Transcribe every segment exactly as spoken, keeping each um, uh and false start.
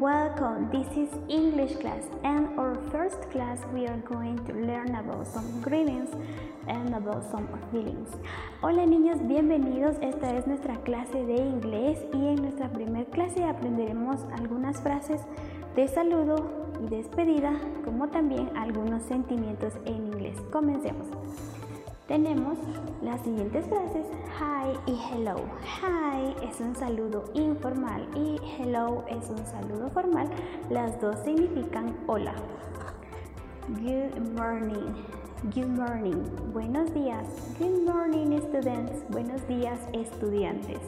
Welcome, this is English class, and our first class we are going to learn about some greetings and about some feelings. Hola niños, bienvenidos, esta es nuestra clase de inglés y en nuestra primer clase aprenderemos algunas frases de saludo y despedida, como también algunos sentimientos en inglés. Comencemos. Tenemos las siguientes frases: hi y hello. Hi es un saludo informal y hello es un saludo formal. Las dos significan hola. Good morning. Good morning. Buenos días. Good morning, students. Buenos días, estudiantes.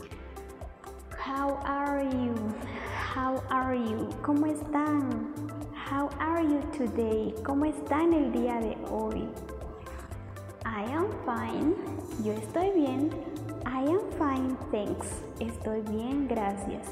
How are you? How are you? ¿Cómo están? How are you today? ¿Cómo están el día de hoy? I am fine. Yo estoy bien. I am fine, thanks. Estoy bien, gracias.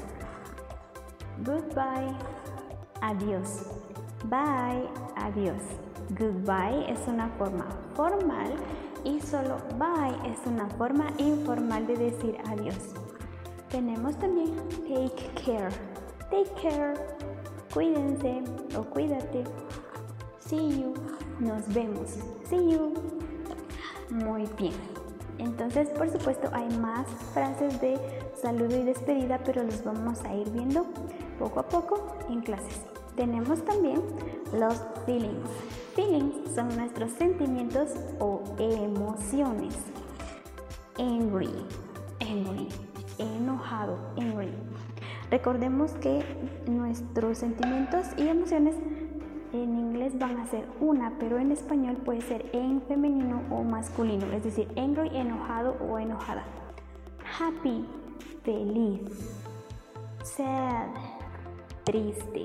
Goodbye. Adiós. Bye. Adiós. Goodbye es una forma formal y solo bye es una forma informal de decir adiós. Tenemos también take care. Take care. Cuídense o cuídate. See you. Nos vemos. See you. Muy bien. Entonces, por supuesto, hay más frases de saludo y despedida, pero los vamos a ir viendo poco a poco en clases. Tenemos también los feelings. Feelings son nuestros sentimientos o emociones. Angry, angry, enojado, angry. Recordemos que nuestros sentimientos y emociones en inglés van a ser una, pero en español puede ser en femenino o masculino, es decir, angry, enojado o enojada. Happy, feliz. Sad, triste.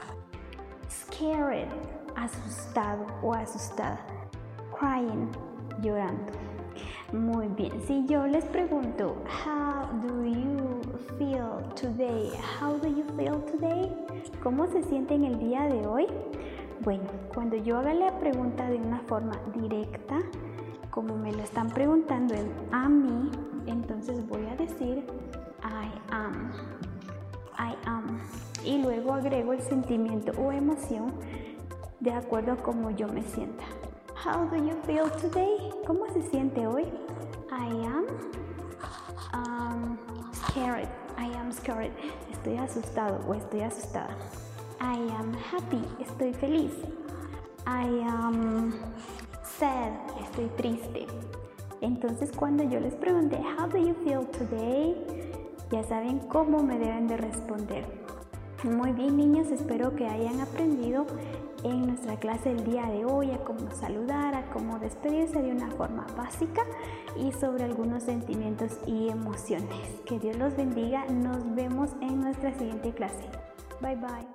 Scared, asustado o asustada. Crying, llorando. Muy bien, si yo les pregunto, how do you feel today? How do you feel today? ¿Cómo se sienten el día de hoy? Bueno, cuando yo haga la pregunta de una forma directa, como me lo están preguntando en, a mí, entonces voy a decir I am, I am, y luego agrego el sentimiento o emoción de acuerdo a cómo yo me sienta. How do you feel today? ¿Cómo se siente hoy? I am um, scared, I am scared, estoy asustado o estoy asustada. I am happy, estoy feliz. I am sad, estoy triste. Entonces, cuando yo les pregunte, how do you feel today? Ya saben cómo me deben de responder. Muy bien, niños, espero que hayan aprendido en nuestra clase el día de hoy a cómo saludar, a cómo despedirse de una forma básica y sobre algunos sentimientos y emociones. Que Dios los bendiga. Nos vemos en nuestra siguiente clase. Bye bye.